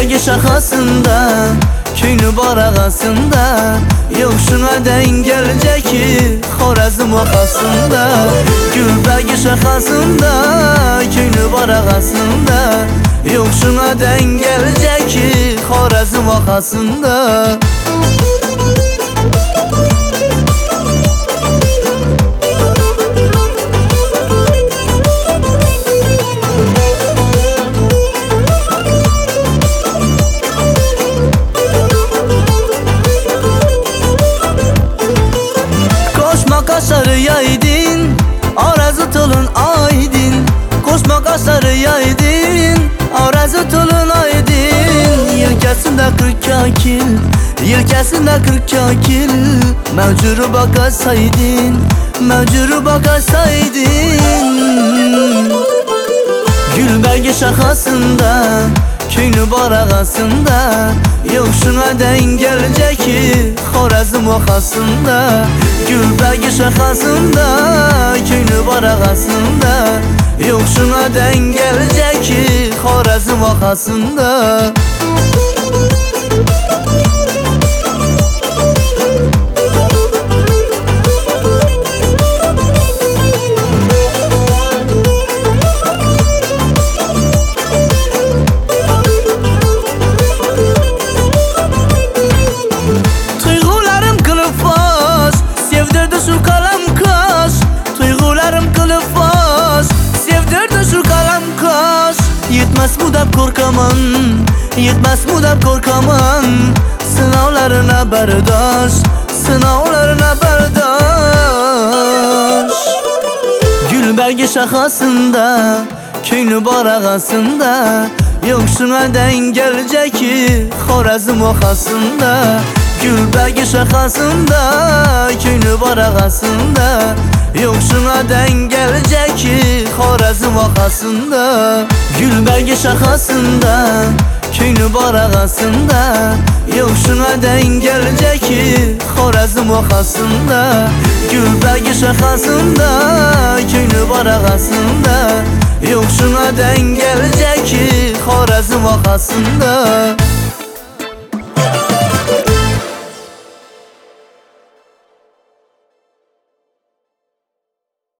Gülbərgi şaxasında, köynü barağasında, yoxşuna dən gələcək ki, Xorazm oxasında. Gülbərgi şaxasında, köynü barağasında, yoxşuna dən gələcək ki, Xorazm oxasında. Kaşarı yaydın, arazı tolun aydın. Koşma kaşarı yaydın, arazı tolun aydın. Yelkəsində 40 kakil, yelkəsində 40 kakil. Mevcuru bakasaydın, mevcuru bakasaydın. Gülbərgi şaxasında, köynü barağasında, yoxşuna dən gələcək ki, Xorazm oxasında. Gülbərgi şaxasında, köynü barağasında, yoxşuna dən gələcək ki, Xorazm oxasında. Şu kalam kaş, duygularım kılıf baş, sevdirdi şu kalam kaş. Yetmez bu da korkaman, yetmez bu da korkaman. Sınavlarına bardaş, sınavlarına bardaş. Gülbərgi şaxasında, köynü barağasında, yoxşuna dən gələcək ki, Xorazm oxasında. Gülbərgi şaxasında, köynü barağasında, yoxşuna dən gələcək ki, Xorazm oxasında. Gülbərgi şaxasında, köynü barağasında, yoxşuna dən gələcək ki, Xorazm oxasında. Gülbərgi şaxasında, köynü barağasında, yoxşuna dən gələcək ki, Xorazm oxasında.